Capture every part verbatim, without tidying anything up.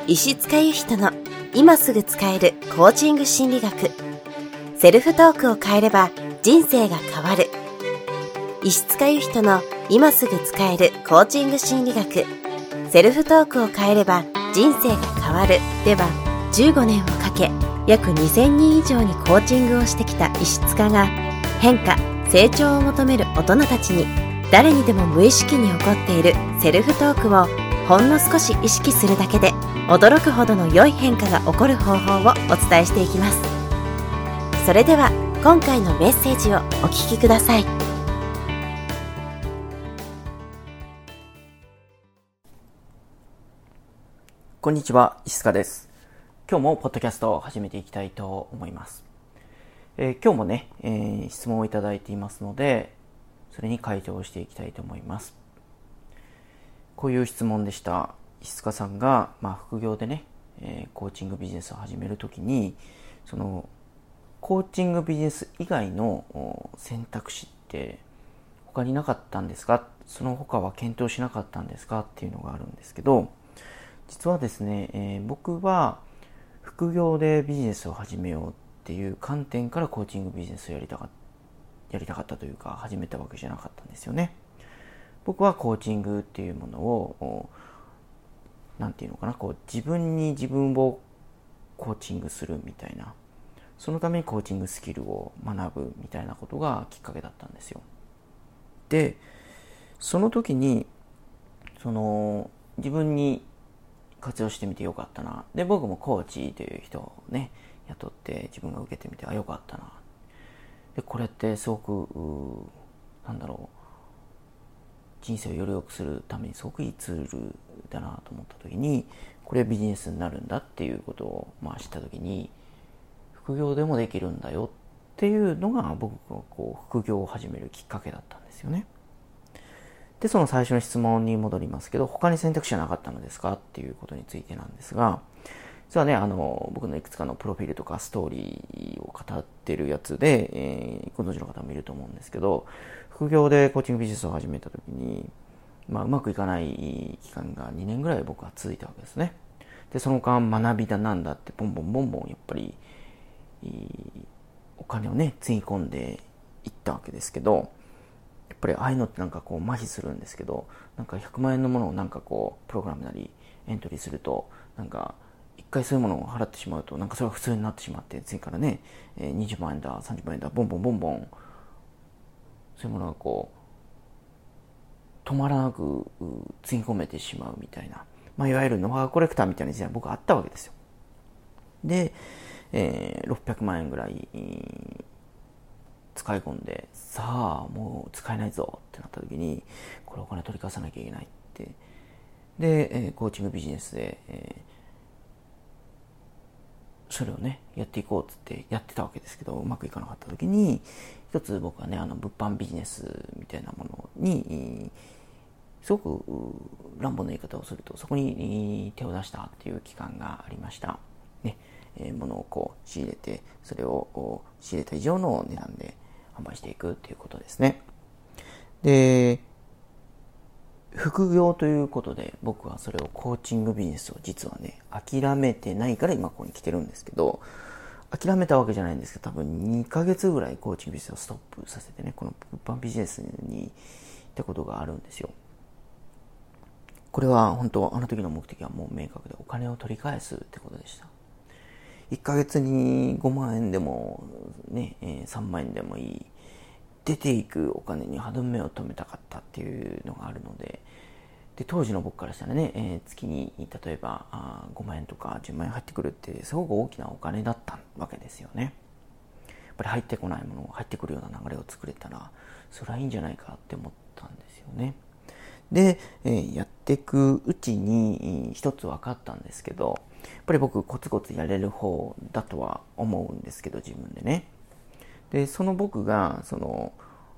石塚由人の今すぐ使えるコーチング心理学。セルフトークを変えれば人生が変わる。石塚由人の今すぐ使えるコーチング心理学。セルフトークを変えれば人生が変わるでは、じゅうごねんをかけ約にせんにん以上にコーチングをしてきた石塚が、変化、成長を求める大人たちに、誰にでも無意識に起こっているセルフトークをほんの少し意識するだけで驚くほどの良い変化が起こる方法をお伝えしていきます。それでは今回のメッセージをお聞きください。 こんにちは、石塚です。今日もポッドキャストを始めていきたいと思います。えー、今日もね、えー、質問をいただいていますので、それに回答していきたいと思います。こういう質問でした。石塚さんが、まあ、副業でね、えー、コーチングビジネスを始めるときに、そのコーチングビジネス以外の選択肢って他になかったんですか？その他は検討しなかったんですか？っていうのがあるんですけど、実はですね、えー、僕は副業でビジネスを始めようっていう観点からコーチングビジネスをやりたかった、やりたかったというか始めたわけじゃなかったんですよね。僕はコーチングっていうものを、なんていうのかな、こう自分に自分をコーチングするみたいな、そのためにコーチングスキルを学ぶみたいなことがきっかけだったんですよ。で、その時にその自分に活用してみてよかったな。で、僕もコーチという人をね、雇って自分が受けてみて、あ、よかったな。で、これってすごく、なんだろう、人生をより良くするためにすごくいいツールだなと思った時に、これビジネスになるんだっていうことを、まあ、知った時に、副業でもできるんだよっていうのが僕がこう副業を始めるきっかけだったんですよね。で、その最初の質問に戻りますけど、他に選択肢はなかったのですかっていうことについてなんですが、実はね、あの、僕のいくつかのプロフィールとかストーリーを語ってるやつで、えー、ご存知の方もいると思うんですけど、副業でコーチングビジネスを始めたときに、まあ、うまくいかない期間がにねんぐらい僕は続いたわけですね。で、その間学びだなんだってボンボンボンボンやっぱり、お金をね、つぎ込んでいったわけですけど、やっぱりああいうのってなんかこう麻痺するんですけど、なんかひゃくまんえんのものをなんかこうプログラムなりエントリーすると、なんか一回そういうものを払ってしまうと、なんかそれが普通になってしまって、次からね、にじゅうまんえんだ、さんじゅうまんえんだ、ボンボンボンボン、そういうものがこう止まらなくつぎ込めてしまうみたいな、まあ、いわゆるノウハウコレクターみたいな時代僕あったわけですよ。で、えー、ろっぴゃくまんえんぐらい使い込んで、さあもう使えないぞってなった時に、これお金取り返さなきゃいけないって、で、えー、コーチングビジネスで、えー、それをねやっていこうっつってやってたわけですけど、うまくいかなかった時に、一つ僕はね、あの物販ビジネスみたいなものにすごく乱暴な言い方をすると、そこに手を出したっていう期間がありましたね。えー、物をこう仕入れて、それを仕入れた以上の値段で販売していくっていうことですね。で、副業ということで僕はそれをコーチングビジネスを実はね諦めてないから今ここに来てるんですけど、諦めたわけじゃないんですけど、多分にかげつぐらいコーチングビジネスをストップさせてね、この物販ビジネスに行ったことがあるんですよ。これは本当あの時の目的はもう明確で、お金を取り返すってことでした。いっかげつにごまんえんでもね、さんまんえんでもいい、出ていくお金に歯止めを止めたかったっていうのがあるので、で当時の僕からしたらね、えー、月に例えばあごまんえんとかじゅうまんえん入ってくるってすごく大きなお金だったわけですよね。やっぱり入ってこないもの、入ってくるような流れを作れたらそれはいいんじゃないかって思ったんですよね。で、えー、やっていくうちに一つ分かったんですけど、やっぱり僕コツコツやれる方だとは思うんですけど、自分でね。で、その僕がその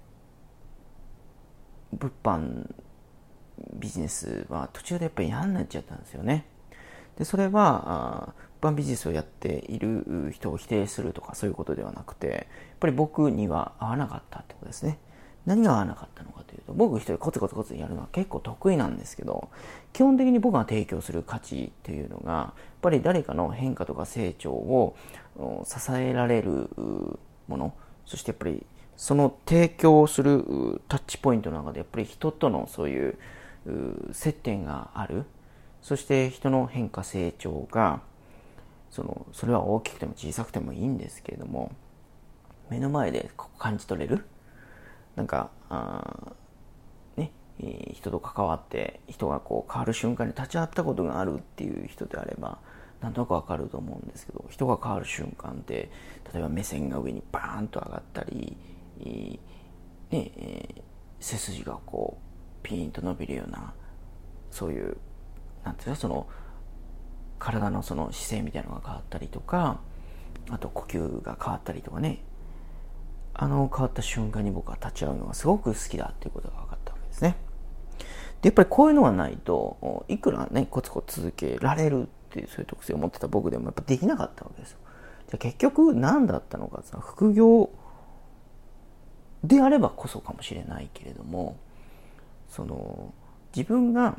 物販ビジネスは途中でやっぱり嫌になっちゃったんですよね。で、それは物販ビジネスをやっている人を否定するとかそういうことではなくて、やっぱり僕には合わなかったってことですね。 何が合わなかったのかというと、僕一人コツコツコツやるのは結構得意なんですけど、基本的に僕が提供する価値っていうのが、やっぱり誰かの変化とか成長を支えられるもの、そしてやっぱりその提供するタッチポイントの中でやっぱり人とのそういう接点がある。そして人の変化成長がそのそれは大きくても小さくてもいいんですけれども、目の前で感じ取れる、なんかあ、ね、人と関わって人がこう変わる瞬間に立ち会ったことがあるっていう人であればなんとなくわかると思うんですけど、人が変わる瞬間って例えば目線が上にバーンと上がったり、ねえー、背筋がこうピーンと伸びるような、そういうなんていうか、その体のその姿勢みたいなのが変わったりとか、あと呼吸が変わったりとかね、あの変わった瞬間に僕は立ち会うのがすごく好きだっていうことが分かったわけですね。でやっぱりこういうのがないといくらねコツコツ続けられるっていうそういう特性を持ってた僕でもやっぱできなかったわけですよ。じゃあ結局何だったのか、副業であればこそかもしれないけれども、その自分が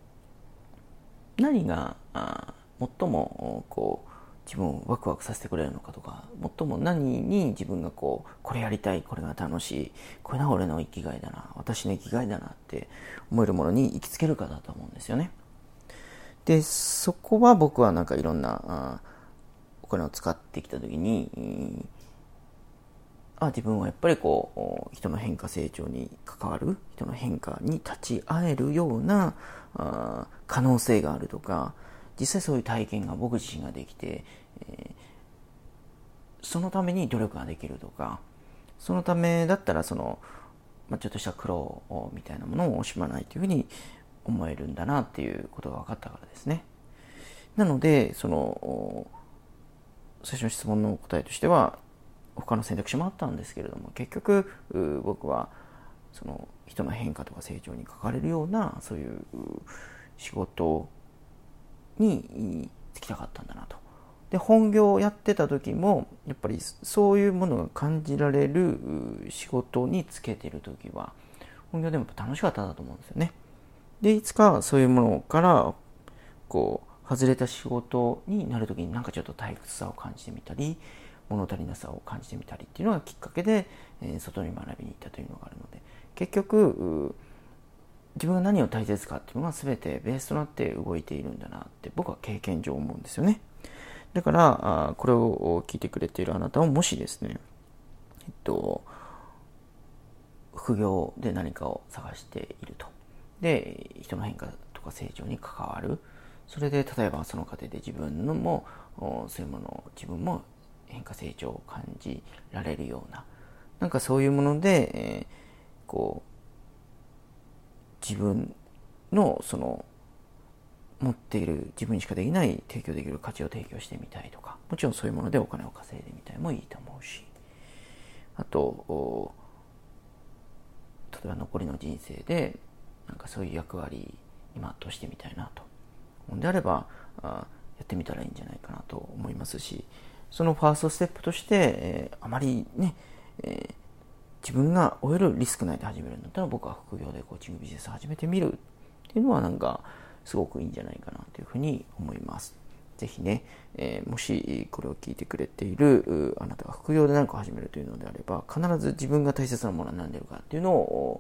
何があ最もこう自分をワクワクさせてくれるのかとか、最も何に自分がこうこれやりたい、これが楽しい、これが俺の生きがいだな、私の生きがいだなって思えるものに行きつけるかだと思うんですよね。でそこは僕はなんかいろんなあお金を使ってきた時に、あ自分はやっぱりこう人の変化成長に関わる、人の変化に立ち会えるようなあ可能性があるとか、実際そういう体験が僕自身ができて、えー、そのために努力ができるとか、そのためだったらその、まあ、ちょっとした苦労みたいなものを惜しまないというふうに思えるんだなっていうことが分かったからですね。なのでその最初の質問の答えとしては他の選択肢もあったんですけれども、結局僕はその人の変化とか成長に関われるようなそういう仕事に就きたかったんだなと。で本業をやってた時もやっぱりそういうものが感じられる仕事に就けている時は本業でもやっぱ楽しかったんだと思うんですよね。でいつかそういうものからこう外れた仕事になる時になんかちょっと退屈さを感じてみたり、物足りなさを感じてみたりっていうのがきっかけで、えー、外に学びに行ったというのがあるので、結局自分が何を大切かっていうのが全てベースとなって動いているんだなって僕は経験上思うんですよね。だからこれを聞いてくれているあなたももしですね、えっと副業で何かを探していると、で人の変化とか成長に関わる、それで例えばその過程で自分のもそういうものを自分も変化成長を感じられるような、なんかそういうもので、えー、こう自分のその持っている自分にしかできない提供できる価値を提供してみたいとか、もちろんそういうものでお金を稼いでみたいもいいと思うし、あと例えば残りの人生でなんかそういう役割に全うしてみたいなと思うんであれば、あやってみたらいいんじゃないかなと思いますし、そのファーストステップとして、えー、あまりね、えー、自分が負えるリスクないで始めるんだったら僕は副業でコーチングビジネスを始めてみるっていうのはなんかすごくいいんじゃないかなというふうに思います。ぜひね、えー、もしこれを聞いてくれているあなたが副業で何か始めるというのであれば、必ず自分が大切なものは何であるかっていうのを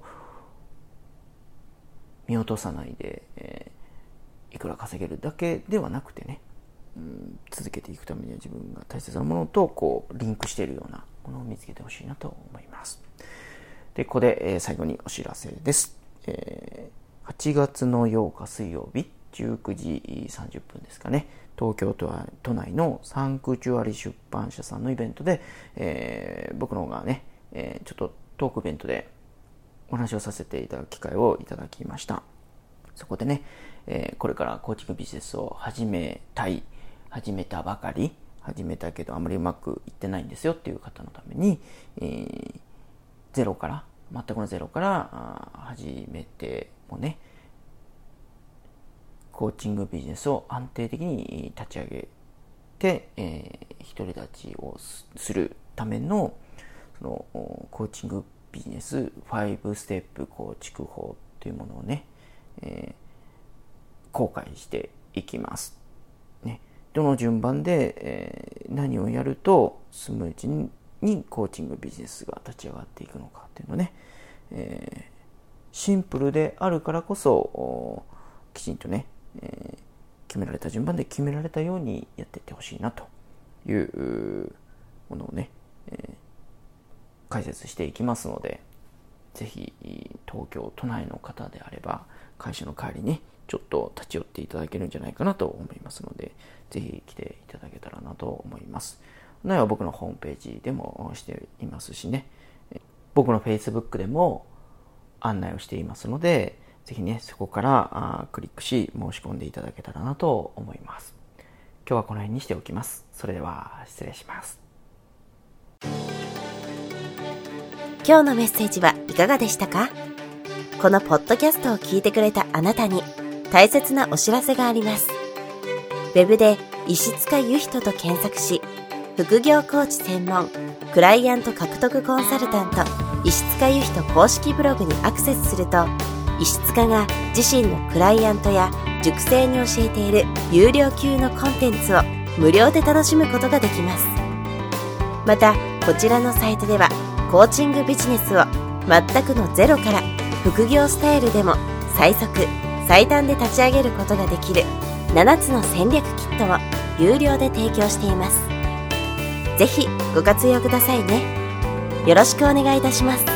見落とさないで、えー、いくら稼げるだけではなくてね、うん、続けていくためには自分が大切なものとこうリンクしているようなものを見つけてほしいなと思います。でここで、えー、最後にお知らせです。えー、はちがつのようか水曜日じゅうくじさんじゅっぷんですかね、東京都内のサンクチュアリ出版社さんのイベントで、えー、僕の方がね、えー、ちょっとトークイベントでお話をさせていただく機会をいただきました。そこでね、えー、これからコーチングビジネスを始めたい、始めたばかり、始めたけどあまりうまくいってないんですよっていう方のために、えー、ゼロから、全くのゼロから始めてもね、コーチングビジネスを安定的に立ち上げて、えー、独り立ちをするための、そのコーチングビビジネスファイブステップ構築法というものをね、えー、公開していきます。ね、どの順番で、えー、何をやるとスムーズににコーチングビジネスが立ち上がっていくのかっていうのね、えー、シンプルであるからこそきちんとね、えー、決められた順番で決められたようにやっていってほしいなというものをね、えー、解説していきますので、ぜひ東京都内の方であれば会社の帰りにちょっと立ち寄っていただけるんじゃないかなと思いますので、ぜひ来ていただけたらなと思います。内容は僕のホームページでもしていますしね、僕の Facebook でも案内をしていますので、ぜひねそこからクリックし申し込んでいただけたらなと思います。今日はこの辺にしておきます。それでは失礼します。 今日のメッセージはいかがでしたか？このポッドキャストを聞いてくれたあなたに大切なお知らせがあります。ウェブで石塚由人と検索し、副業コーチ専門クライアント獲得コンサルタント石塚由人公式ブログにアクセスすると、石塚が自身のクライアントや塾生に教えている有料級のコンテンツを無料で楽しむことができます。またこちらのサイトではコーチングビジネスを全くのゼロから副業スタイルでも最速最短で立ち上げることができるななつの戦略キットを有料で提供しています。ぜひご活用くださいね。よろしくお願いいたします。